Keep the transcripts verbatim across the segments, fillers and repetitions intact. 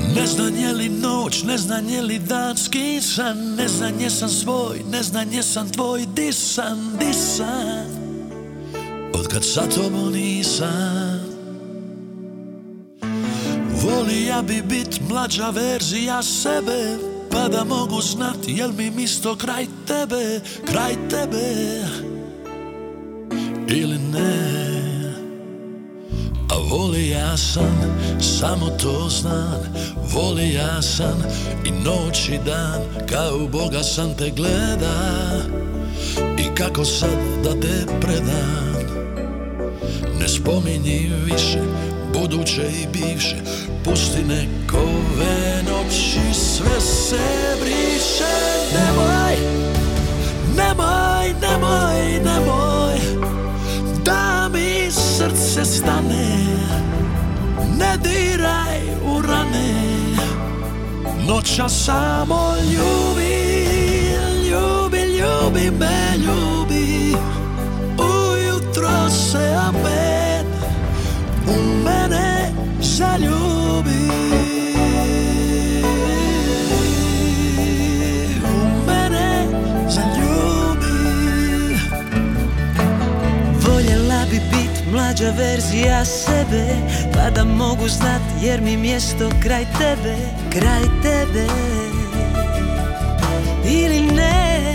Ne znam je li noć, ne znam je li danski san, ne znam jesam svoj, ne znam jesam tvoj, di sam, di sam, otkad sa tobom nisam. Volija bi bit mlađa verzija sebe, pa da mogu znat jel mi misto kraj tebe, kraj tebe ili ne. A volija sam, samo to znam, volija sam i noć i dan, kao Boga sam te gleda i kako sad da te predam. Ne spominji više buduće i bivše, pusti nek ove noći sve se briše. Nemoj, nemoj, nemoj, nemoj da mi srce stane, ne diraj u rane, noća samo ljubi, ljubi, ljubi me, ljubi, ujutro se opet u mene zaljubi, u mene zaljubi. Voljela bi bit mlađa verzija sebe, pa da mogu znat jer mi mjesto kraj tebe, kraj tebe ili ne.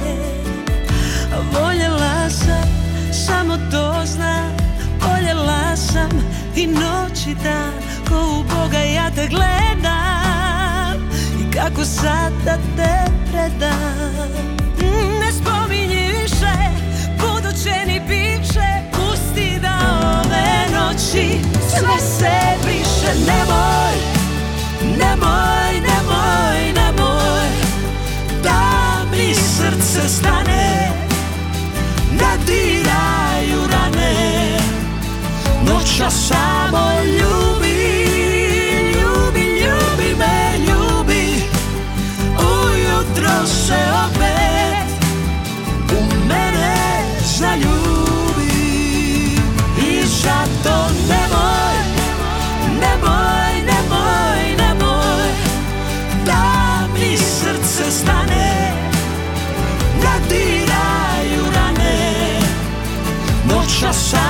Voljela sam, samo to znam, voljela sam i noć i dan, ko u Boga ja te gledam i kako sad da te predam. Ne spominji više buduće ni bivše, pusti da ove noći sve se briše. Nemoj, nemoj, nemoj, nemoj da mi srce stane, ne diraj u rane, noća samo ljubi, ljubi, ljubi me, ljubi, ujutro se opet u mene zaljubi. I zato nemoj, nemoj, nemoj, nemoj da mi srce stane, ne diraj u rane, noća samo